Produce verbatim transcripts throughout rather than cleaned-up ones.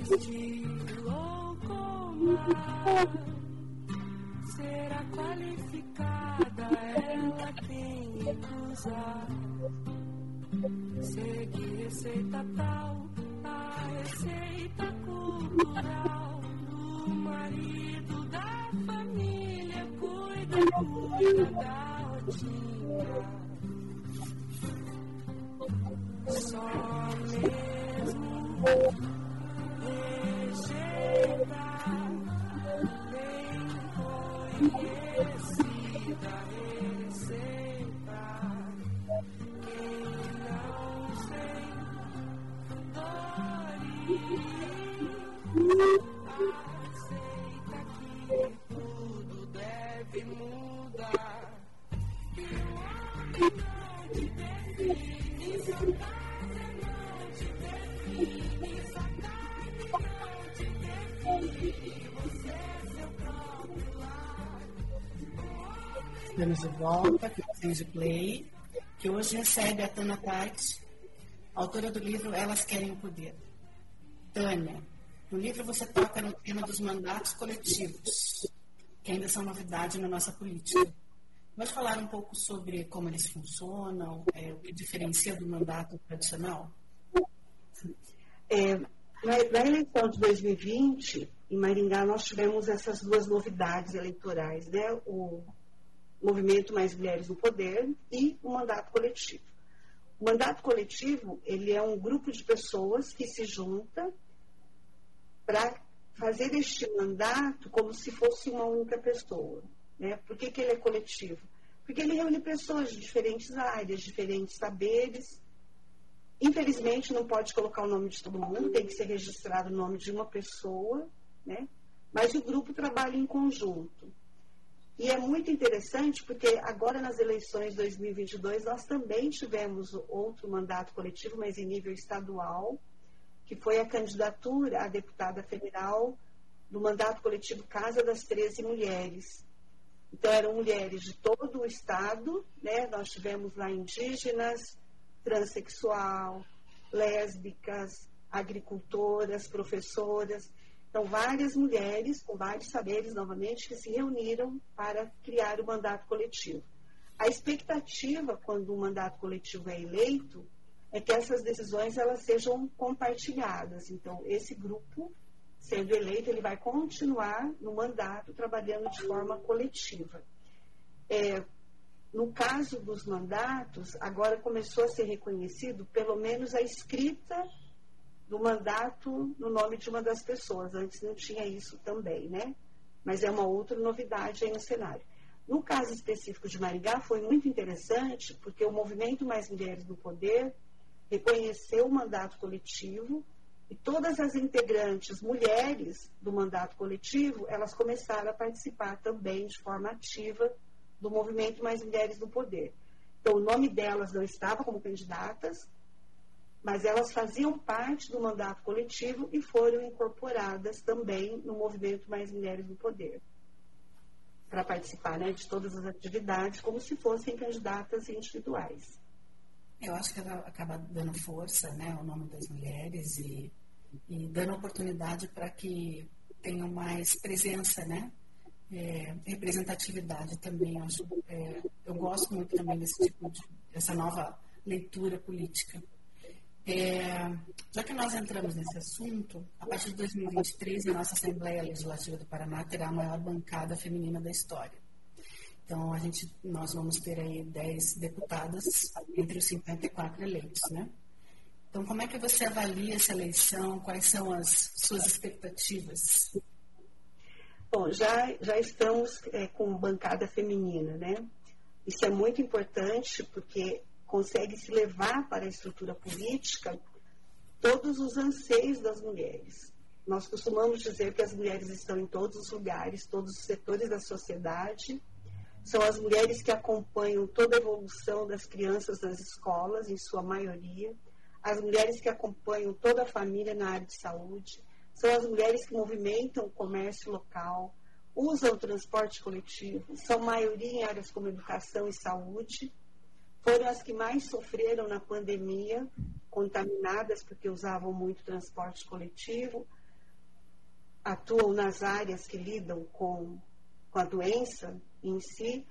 estilo comar, será qualificada, ela tem que usar. Seguir receita tal, a receita cultural do marido da família, cuida, cuida da rotina. Só mesmo receita bem conhecida, receita. Quem não sei, dore a receita que tudo deve mudar. Que o homem não te define, sua casa não te define, sua carne não te define, você é seu próprio lar. Estamos de volta aqui no Stage Play, que hoje recebe a Tânia Tati, autora do livro Elas Querem o Poder. Tânia, no livro você toca no tema dos mandatos coletivos, que ainda são novidade na nossa política. Vamos falar um pouco sobre como eles funcionam, é, o que diferencia do mandato tradicional? É, na, na eleição de dois mil e vinte, em Maringá, nós tivemos essas duas novidades eleitorais, né? O Movimento Mais Mulheres no Poder e o mandato coletivo. O mandato coletivo, ele é um grupo de pessoas que se junta para fazer este mandato como se fosse uma única pessoa, né? Por que que ele é coletivo? Porque ele reúne pessoas de diferentes áreas, diferentes saberes. Infelizmente, não pode colocar o nome de todo mundo, tem que ser registrado o nome de uma pessoa, né? Mas o grupo trabalha em conjunto. E é muito interessante porque agora nas eleições de dois mil e vinte e dois nós também tivemos outro mandato coletivo, mas em nível estadual, que foi a candidatura a deputada federal do mandato coletivo Casa das treze Mulheres. Então eram mulheres de todo o estado, né? Nós tivemos lá indígenas, transexual, lésbicas, agricultoras, professoras. Então, várias mulheres com vários saberes, novamente, que se reuniram para criar o mandato coletivo. A expectativa, quando o mandato coletivo é eleito, é que essas decisões elas sejam compartilhadas. Então, esse grupo, sendo eleito, ele vai continuar no mandato, trabalhando de forma coletiva. É, no caso dos mandatos, agora começou a ser reconhecido, pelo menos, a escrita do mandato no nome de uma das pessoas. Antes não tinha isso também, né? Mas é uma outra novidade aí no cenário. No caso específico de Maringá, foi muito interessante, porque o Movimento Mais Mulheres no Poder reconheceu o mandato coletivo e todas as integrantes mulheres do mandato coletivo, elas começaram a participar também de forma ativa do Movimento Mais Mulheres no Poder. Então, o nome delas não estava como candidatas, mas elas faziam parte do mandato coletivo e foram incorporadas também no Movimento Mais Mulheres no Poder, para participar, né, de todas as atividades, como se fossem candidatas individuais. Eu acho que ela acaba dando força, né, ao nome das mulheres e, e dando oportunidade para que tenham mais presença, né, é, representatividade também. Eu, acho, é, eu gosto muito também desse tipo de, dessa nova leitura política. É, já que nós entramos nesse assunto, a partir de dois mil e vinte e três, a nossa Assembleia Legislativa do Paraná terá a maior bancada feminina da história. Então, a gente, nós vamos ter aí dez deputadas entre os cinquenta e quatro eleitos, né? Então, como é que você avalia essa eleição? Quais são as suas expectativas? Bom, já, já estamos é, com bancada feminina, né? Isso é muito importante porque consegue se levar para a estrutura política todos os anseios das mulheres. Nós costumamos dizer que as mulheres estão em todos os lugares, todos os setores da sociedade. São as mulheres que acompanham toda a evolução das crianças nas escolas, em sua maioria. As mulheres que acompanham toda a família na área de saúde. São as mulheres que movimentam o comércio local, usam o transporte coletivo, são maioria em áreas como educação e saúde. Foram as que mais sofreram na pandemia, contaminadas porque usavam muito transporte coletivo. atuam nas áreas que lidam com, com a doença em si.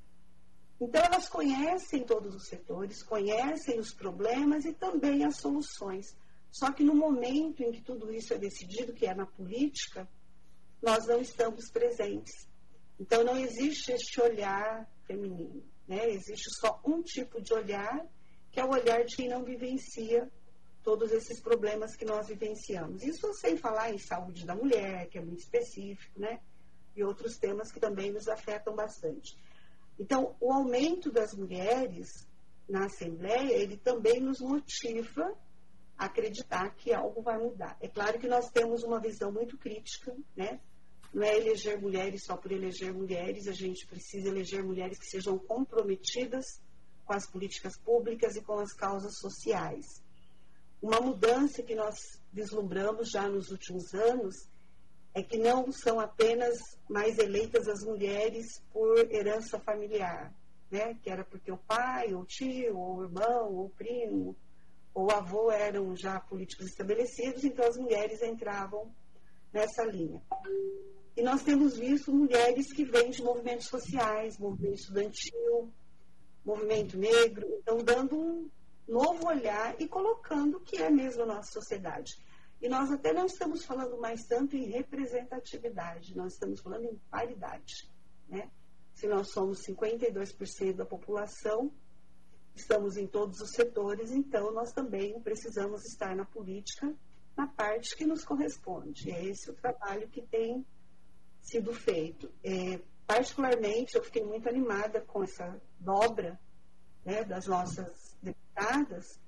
Então, elas conhecem todos os setores, conhecem os problemas e também as soluções. Só que no momento em que tudo isso é decidido, que é na política, nós não estamos presentes. Então, não existe este olhar feminino, né? Existe só um tipo de olhar, que é o olhar de quem não vivencia todos esses problemas que nós vivenciamos. Isso sem falar em saúde da mulher, que é muito específico, né? E outros temas que também nos afetam bastante. Então, o aumento das mulheres na Assembleia, ele também nos motiva a acreditar que algo vai mudar. É claro que nós temos uma visão muito crítica, né? Não é eleger mulheres só por eleger mulheres, a gente precisa eleger mulheres que sejam comprometidas com as políticas públicas e com as causas sociais. Uma mudança que nós vislumbramos já nos últimos anos é que não são apenas mais eleitas as mulheres por herança familiar, né? Que era porque o pai, ou o tio, ou o irmão, ou o primo, ou o avô eram já políticos estabelecidos, então as mulheres entravam nessa linha. E nós temos visto mulheres que vêm de movimentos sociais, movimento estudantil, movimento negro, então dando um novo olhar e colocando o que é mesmo a nossa sociedade. E nós até não estamos falando mais tanto em representatividade, nós estamos falando em paridade, né? Se nós somos cinquenta e dois por cento da população, estamos em todos os setores, então nós também precisamos estar na política, na parte que nos corresponde. É esse o trabalho que tem sido feito. É, particularmente, eu fiquei muito animada com essa dobra, né, das nossas deputadas,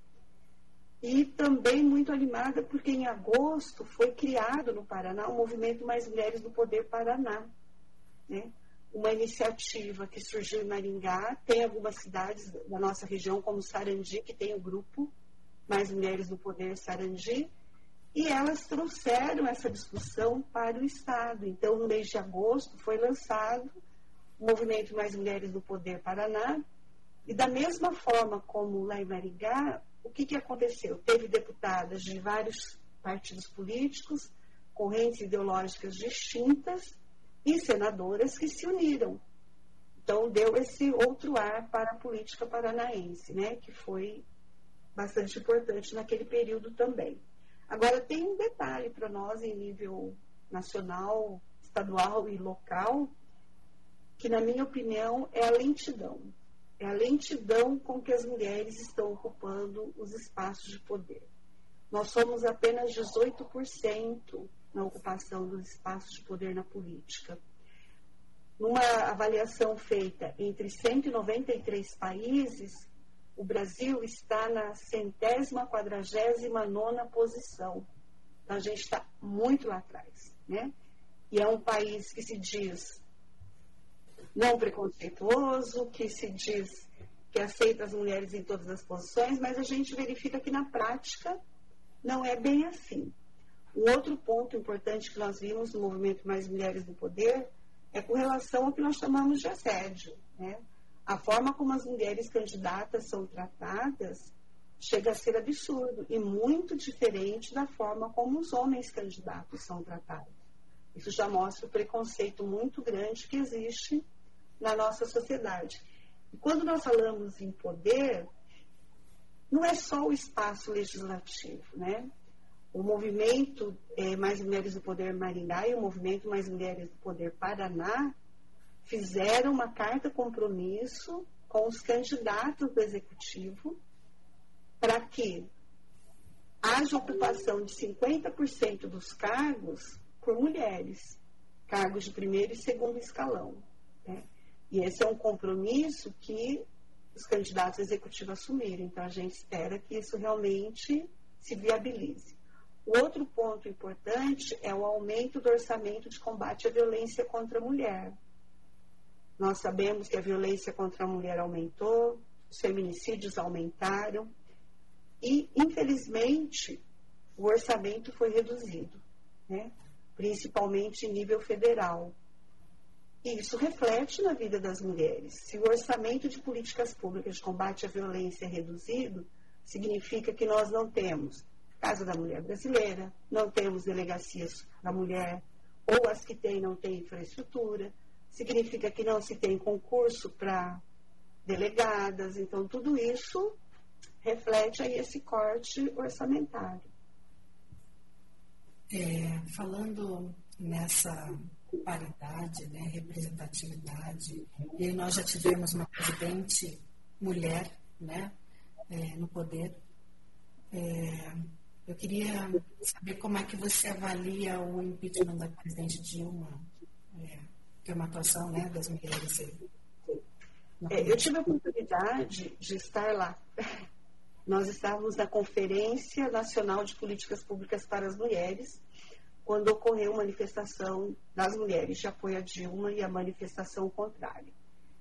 e também muito animada porque em agosto foi criado no Paraná o Movimento Mais Mulheres do Poder Paraná, né? Uma iniciativa que surgiu em Maringá, tem algumas cidades da nossa região, como Sarandi, que tem o grupo Mais Mulheres do Poder Sarandi, e elas trouxeram essa discussão para o Estado. Então, no mês de agosto, foi lançado o Movimento Mais Mulheres do Poder Paraná, e da mesma forma como lá em Maringá, o que, que aconteceu? Teve deputadas de vários partidos políticos, correntes ideológicas distintas, e senadoras que se uniram. Então, deu esse outro ar para a política paranaense, né, que foi bastante importante naquele período também. Agora, tem um detalhe para nós em nível nacional, estadual e local, que, na minha opinião, é a lentidão. É a lentidão com que as mulheres estão ocupando os espaços de poder. Nós somos apenas dezoito por cento na ocupação dos espaços de poder na política. Numa avaliação feita entre cento e noventa e três países, o Brasil está na centésima quadragésima nona posição. Então, a gente está muito lá atrás, né? E é um país que se diz não preconceituoso, que se diz que aceita as mulheres em todas as posições, mas a gente verifica que na prática não é bem assim. Um outro ponto importante que nós vimos no Movimento Mais Mulheres do Poder é com relação ao que nós chamamos de assédio, né? A forma como as mulheres candidatas são tratadas chega a ser absurdo e muito diferente da forma como os homens candidatos são tratados. Isso já mostra o preconceito muito grande que existe na nossa sociedade. E quando nós falamos em poder, não é só o espaço legislativo, né? O movimento é, Mais Mulheres do Poder Maringá e o movimento Mais Mulheres do Poder Paraná fizeram uma carta compromisso com os candidatos do Executivo para que haja ocupação de cinquenta por cento dos cargos por mulheres, cargos de primeiro e segundo escalão, né? E esse é um compromisso que os candidatos executivos assumiram. Então, a gente espera que isso realmente se viabilize. O outro ponto importante é o aumento do orçamento de combate à violência contra a mulher. Nós sabemos que a violência contra a mulher aumentou, os feminicídios aumentaram e, infelizmente, o orçamento foi reduzido, né? Principalmente em nível federal. E isso reflete na vida das mulheres. Se o orçamento de políticas públicas de combate à violência é reduzido, significa que nós não temos Casa da Mulher Brasileira, não temos delegacias da mulher, ou as que têm não têm infraestrutura, significa que não se tem concurso para delegadas, então tudo isso reflete aí esse corte orçamentário. É, falando nessa paridade, né, representatividade, e nós já tivemos uma presidente mulher, né, é, no poder. É, eu queria saber como é que você avalia o impeachment da presidente Dilma, é, que é uma atuação, né, das mulheres. É, eu tive a oportunidade de estar lá. Nós estávamos na Conferência Nacional de Políticas Públicas para as Mulheres, quando ocorreu a manifestação das mulheres de apoio a Dilma e a manifestação contrária.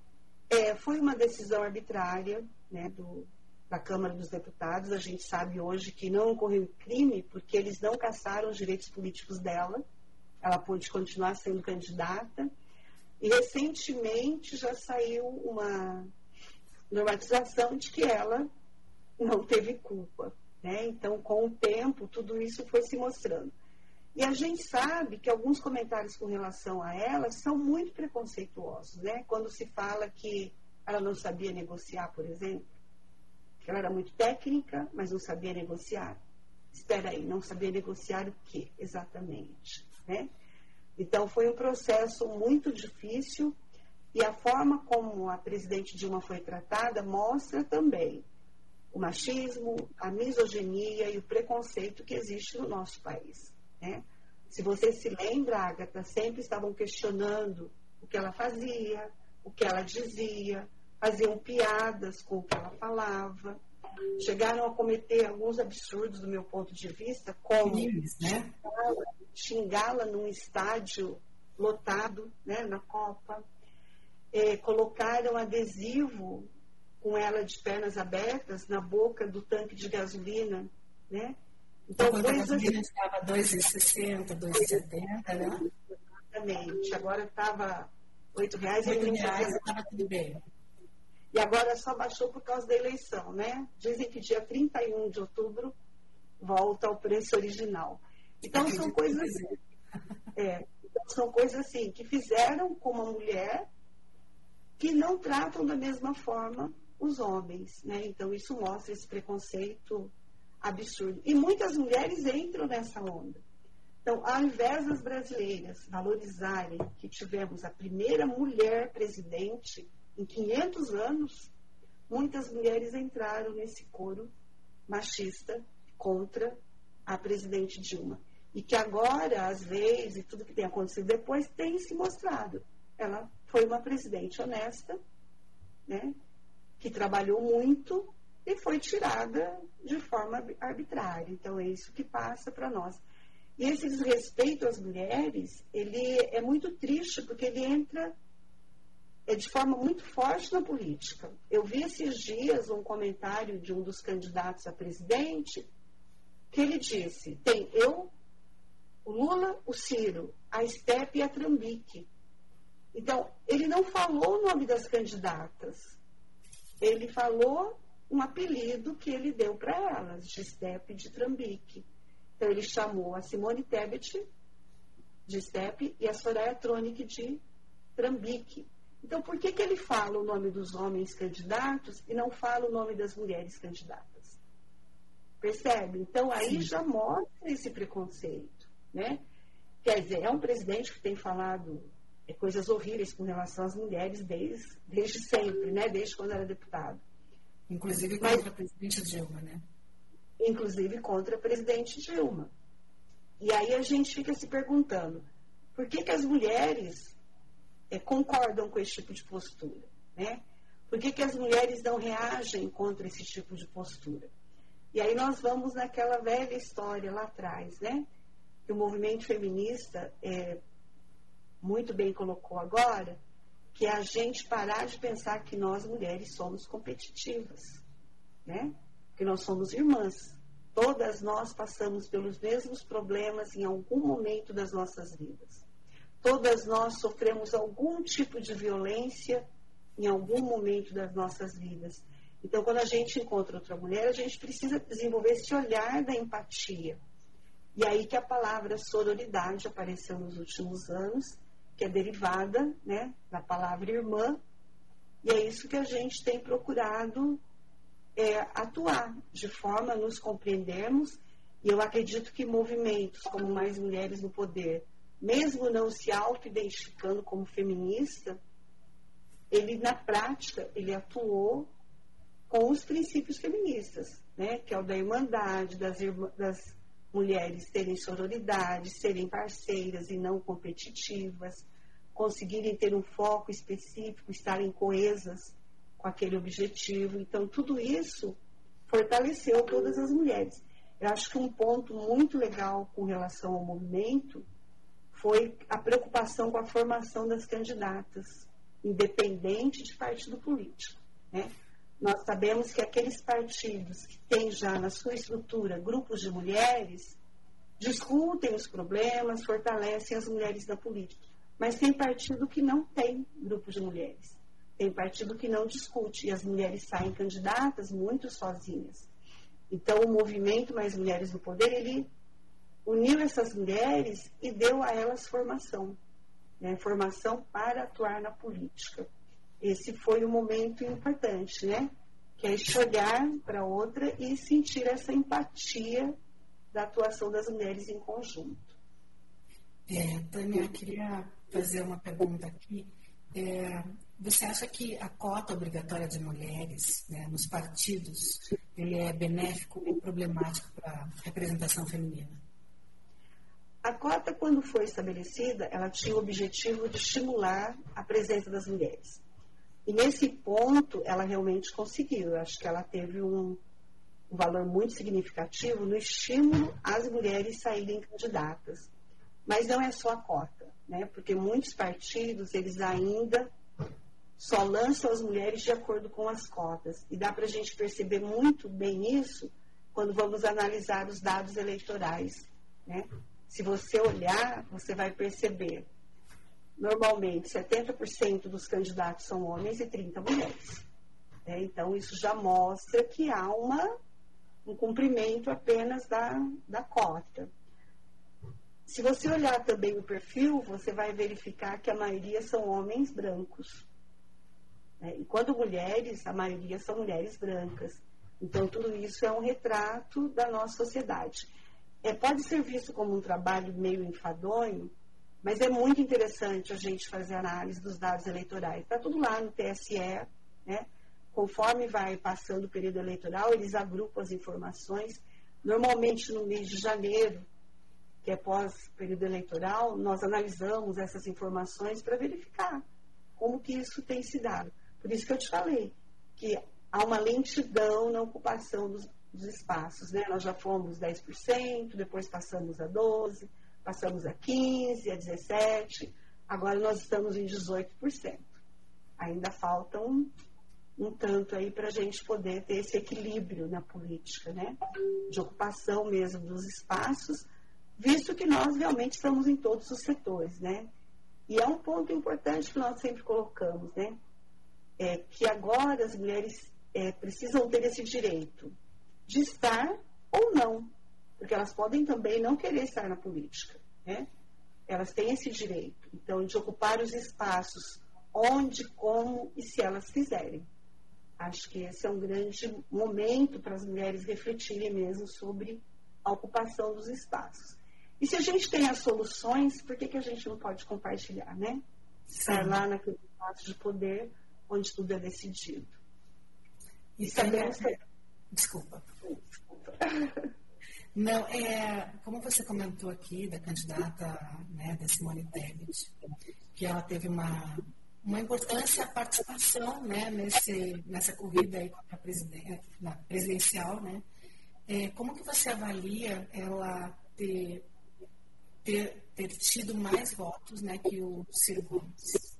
É, foi uma decisão arbitrária, né, do, da Câmara dos Deputados. A gente sabe hoje que não ocorreu crime porque eles não cassaram os direitos políticos dela. Ela pôde continuar sendo candidata. E recentemente já saiu uma normatização de que ela não teve culpa, né? Então, com o tempo, tudo isso foi se mostrando. E a gente sabe que alguns comentários com relação a ela são muito preconceituosos, né? Quando se fala que ela não sabia negociar, por exemplo, que ela era muito técnica, mas não sabia negociar. Espera aí, não sabia negociar o quê exatamente, né? Então, foi um processo muito difícil e a forma como a presidente Dilma foi tratada mostra também o machismo, a misoginia e o preconceito que existe no nosso país, né? Se você se lembra, Agatha, sempre estavam questionando o que ela fazia, o que ela dizia, faziam piadas com o que ela falava, chegaram a cometer alguns absurdos do meu ponto de vista, como Crimes, né? xingá-la num estádio lotado, né, na Copa, é, colocaram adesivo com ela de pernas abertas na boca do tanque de gasolina, né? Então, quando a gasolina estava dois reais e sessenta, dois reais e setenta, né? Exatamente. Agora estava oito reais e oito reais estava tudo bem. E agora só baixou por causa da eleição, né? Dizem que dia trinta e um de outubro volta ao preço original. Então, são coisas, é, então, são coisas assim, que fizeram com uma mulher que não tratam da mesma forma os homens, né? Então, isso mostra esse preconceito absurdo. E muitas mulheres entram nessa onda. Então, ao invés das brasileiras valorizarem que tivemos a primeira mulher presidente em quinhentos anos, muitas mulheres entraram nesse coro machista contra a presidente Dilma. E que agora as leis e tudo que tem acontecido depois tem se mostrado. Ela foi uma presidente honesta, né, que trabalhou muito e foi tirada de forma arbitrária. Então é isso que passa para nós. E esse desrespeito às mulheres, ele é muito triste porque ele entra é, de forma muito forte na política. Eu vi esses dias um comentário de um dos candidatos a presidente que ele disse, tem eu, o Lula, o Ciro, a Steph e a Trambique. Então, ele não falou o nome das candidatas. Ele falou um apelido que ele deu para elas, de Steph e de Trambique. Então, ele chamou a Simone Tebet de Steph e a Soraya Tronic de Trambique. Então, por que, que ele fala o nome dos homens candidatos e não fala o nome das mulheres candidatas? Percebe? Então, aí Sim. já mostra esse preconceito, né? Quer dizer, é um presidente que tem falado é, coisas horríveis com relação às mulheres desde, desde sempre, né? Desde quando era deputado. Inclusive contra Mas, a presidente Dilma, né? Inclusive contra a presidente Dilma. E aí a gente fica se perguntando, por que, que as mulheres é, concordam com esse tipo de postura, né? Por que, que as mulheres não reagem contra esse tipo de postura? E aí nós vamos naquela velha história lá atrás, né? Que o movimento feminista é, muito bem colocou agora, que é a gente parar de pensar que nós mulheres somos competitivas, né? Que nós somos irmãs. Todas nós passamos pelos mesmos problemas em algum momento das nossas vidas. Todas nós sofremos algum tipo de violência em algum momento das nossas vidas. Então, quando a gente encontra outra mulher, a gente precisa desenvolver esse olhar da empatia. E aí que a palavra sororidade apareceu nos últimos anos, que é derivada, né, da palavra irmã, e é isso que a gente tem procurado é, atuar, de forma a nos compreendermos, e eu acredito que movimentos como Mais Mulheres no Poder, mesmo não se auto-identificando como feminista, ele, na prática, ele atuou com os princípios feministas, né, que é o da irmandade, das, irmã, das mulheres terem sororidade, serem parceiras e não competitivas, conseguirem ter um foco específico, estarem coesas com aquele objetivo. Então, tudo isso fortaleceu todas as mulheres. Eu acho que um ponto muito legal com relação ao movimento foi a preocupação com a formação das candidatas, independente de partido político, né? Nós sabemos que aqueles partidos que têm já na sua estrutura grupos de mulheres discutem os problemas, fortalecem as mulheres da política. Mas tem partido que não tem grupo de mulheres. Tem partido que não discute e as mulheres saem candidatas muito sozinhas. Então, o movimento Mais Mulheres no Poder, ele uniu essas mulheres e deu a elas formação, né? Formação para atuar na política. Esse foi um momento importante, né? Que é este olhar para outra e sentir essa empatia da atuação das mulheres em conjunto. É, Tânia, eu queria fazer uma pergunta aqui. É, você acha que a cota obrigatória de mulheres, né, nos partidos, ele é benéfico ou problemático para a representação feminina? A cota, quando foi estabelecida, ela tinha o objetivo de estimular a presença das mulheres. E nesse ponto, ela realmente conseguiu. Eu acho que ela teve um, um valor muito significativo no estímulo às mulheres saírem candidatas. Mas não é só a cota, né? Porque muitos partidos, eles ainda só lançam as mulheres de acordo com as cotas. E dá para a gente perceber muito bem isso quando vamos analisar os dados eleitorais, né? Se você olhar, você vai perceber. Normalmente, setenta por cento dos candidatos são homens e trinta por cento mulheres. É, então, isso já mostra que há uma, um cumprimento apenas da, da cota. Se você olhar também o perfil, você vai verificar que a maioria são homens brancos. É, e quando mulheres, a maioria são mulheres brancas. Então, tudo isso é um retrato da nossa sociedade. É, pode ser visto como um trabalho meio enfadonho, mas é muito interessante a gente fazer análise dos dados eleitorais. Está tudo lá no T S E, né? Conforme vai passando o período eleitoral, eles agrupam as informações. Normalmente, no mês de janeiro, que é pós-período eleitoral, nós analisamos essas informações para verificar como que isso tem se dado. Por isso que eu te falei, que há uma lentidão na ocupação dos, dos espaços, né? Nós já fomos dez por cento, depois passamos a doze por cento, passamos a quinze por cento, a dezessete por cento, agora nós estamos em dezoito por cento. Ainda falta um, um tanto aí para a gente poder ter esse equilíbrio na política, né? De ocupação mesmo dos espaços, visto que nós realmente estamos em todos os setores, né? E é um ponto importante que nós sempre colocamos, né? É que agora as mulheres é, precisam ter esse direito de estar ou não, porque elas podem também não querer estar na política, né? Elas têm esse direito, então, de ocupar os espaços onde, como e se elas quiserem. Acho que esse é um grande momento para as mulheres refletirem mesmo sobre a ocupação dos espaços. E se a gente tem as soluções, por que, que a gente não pode compartilhar, né? Estar lá naquele espaço de poder onde tudo é decidido. E sabemos... É... Desculpa. Desculpa. Não, é, como você comentou aqui da candidata, né, da Simone Tebet, que ela teve uma, uma importância a participação, né, nesse, nessa corrida aí contra a presiden- na presidencial, né? É, como que você avalia ela ter, ter, ter tido mais votos, né, que o Ciro Gomes?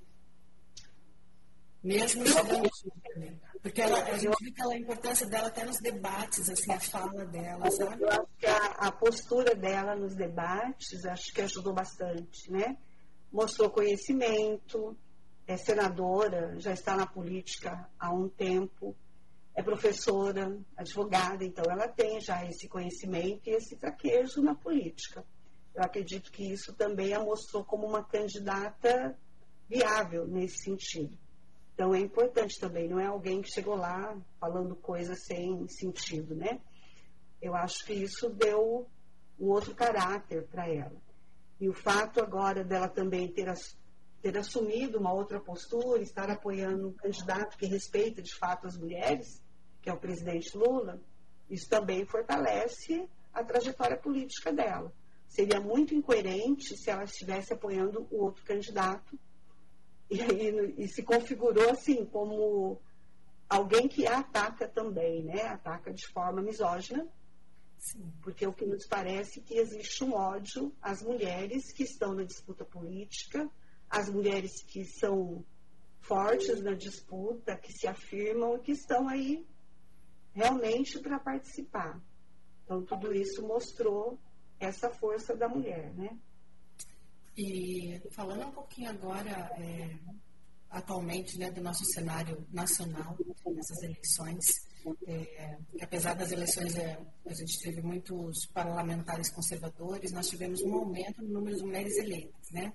Mesmo chegando, porque ela, a gente vê que ela, a importância dela até nos debates, assim, a fala dela, sabe? Eu acho que a, a postura dela nos debates, acho que ajudou bastante, né? Mostrou conhecimento, é senadora, já está na política há um tempo, é professora, advogada, então ela tem já esse conhecimento e esse traquejo na política. Eu acredito que isso também a mostrou como uma candidata viável nesse sentido. Então é importante também, não é alguém que chegou lá falando coisas sem sentido, né? Eu acho que isso deu um outro caráter para ela. E o fato agora dela também ter, ter assumido uma outra postura, estar apoiando um candidato que respeita de fato as mulheres, que é o presidente Lula, isso também fortalece a trajetória política dela. Seria muito incoerente se ela estivesse apoiando o outro candidato e, e, e se configurou assim como alguém que a ataca também, né? Ataca de forma misógina. Sim. Porque o que nos parece é que existe um ódio às mulheres que estão na disputa política, às mulheres que são fortes na disputa, que se afirmam e que estão aí realmente para participar. Então, tudo isso mostrou essa força da mulher, né? E falando um pouquinho agora, é, atualmente, né, do nosso cenário nacional, nessas eleições, é, apesar das eleições, é, a gente teve muitos parlamentares conservadores, nós tivemos um aumento no número de mulheres eleitas, né?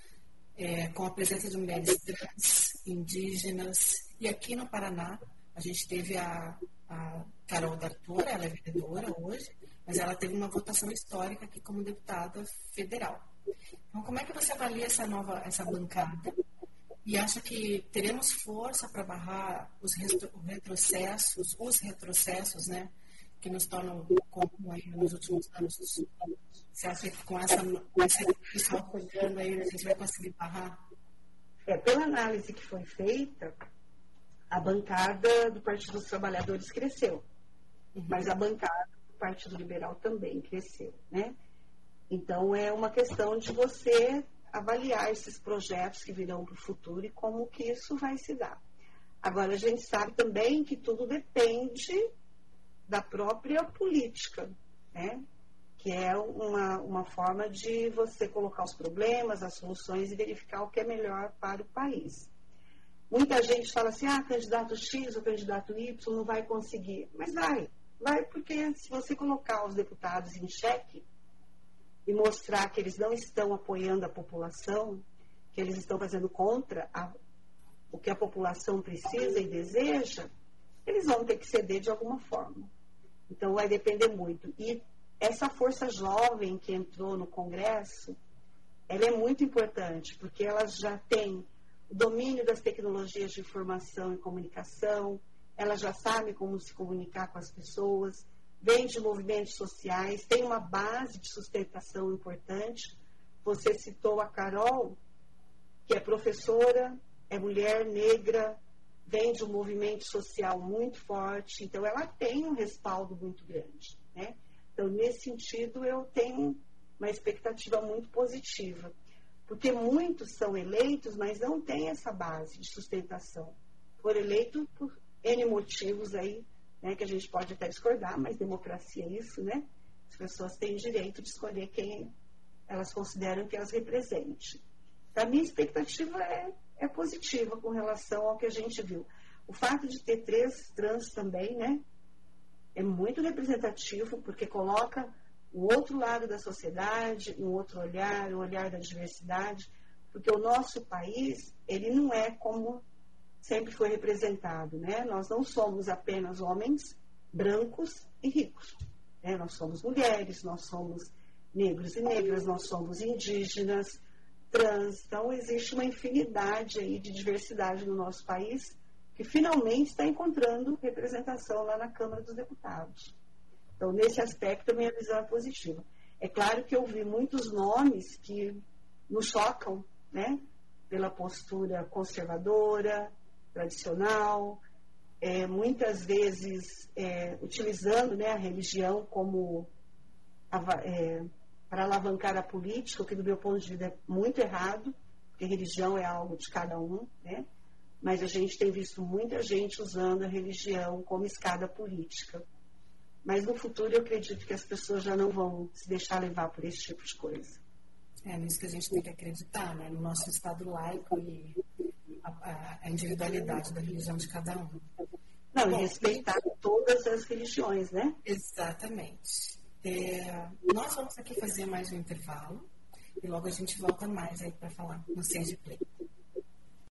É, com a presença de mulheres trans, indígenas, e aqui no Paraná, a gente teve a, a Carol D'Arthur, ela é vereadora hoje, mas ela teve uma votação histórica aqui como deputada federal. Então, como é que você avalia essa nova, essa bancada? E acha que teremos força para barrar os retrocessos, os retrocessos, né, que nos tornam comum aí nos últimos anos? Você acha que com essa, com essa pessoal chegando aí, a gente vai conseguir barrar? É, pela análise que foi feita, a bancada do Partido dos Trabalhadores cresceu, uhum. Mas a bancada do Partido Liberal também cresceu, né? Então, é uma questão de você avaliar esses projetos que virão para o futuro e como que isso vai se dar. Agora, a gente sabe também que tudo depende da própria política, né? Que é uma, uma forma de você colocar os problemas, as soluções e verificar o que é melhor para o país. Muita gente fala assim, ah, candidato X ou candidato Y não vai conseguir. Mas vai, vai porque se você colocar os deputados em xeque e mostrar que eles não estão apoiando a população, que eles estão fazendo contra a, o que a população precisa e deseja, eles vão ter que ceder de alguma forma. Então vai depender muito. E essa força jovem que entrou no Congresso, ela é muito importante, porque ela já tem o domínio das tecnologias de informação e comunicação, ela já sabe como se comunicar com as pessoas, vem de movimentos sociais, tem uma base de sustentação importante. Você citou a Carol, que é professora, é mulher negra, vem de um movimento social muito forte, então ela tem um respaldo muito grande, né? Então, nesse sentido, eu tenho uma expectativa muito positiva, porque muitos são eleitos, mas não têm essa base de sustentação. Foram eleitos por N motivos aí, né, que a gente pode até discordar, mas democracia é isso, né? As pessoas têm direito de escolher quem elas consideram que elas representem. A minha expectativa é, é positiva com relação ao que a gente viu. O fato de ter três trans também, né, é muito representativo, porque coloca o outro lado da sociedade, um outro olhar, o olhar da diversidade, porque o nosso país, ele não é como sempre foi representado, né? Nós não somos apenas homens brancos e ricos, né? Nós somos mulheres, nós somos negros e negras, nós somos indígenas, trans, então existe uma infinidade aí de diversidade no nosso país que finalmente está encontrando representação lá na Câmara dos Deputados. Então, nesse aspecto, a minha visão é positiva. É claro que eu vi muitos nomes que nos chocam, né? Pela postura conservadora, tradicional, é, muitas vezes é, utilizando, né, a religião como é, para alavancar a política, o que do meu ponto de vista é muito errado, porque religião é algo de cada um, né? Mas a gente tem visto muita gente usando a religião como escada política. Mas no futuro eu acredito que as pessoas já não vão se deixar levar por esse tipo de coisa. É nisso que a gente tem que acreditar, né? No nosso Estado laico e a, a individualidade da religião de cada um. Não, Bom, e respeitar todas as religiões, né? exatamente. É, nós vamos aqui fazer mais um intervalo e logo a gente volta mais aí para falar no Ciência de Play.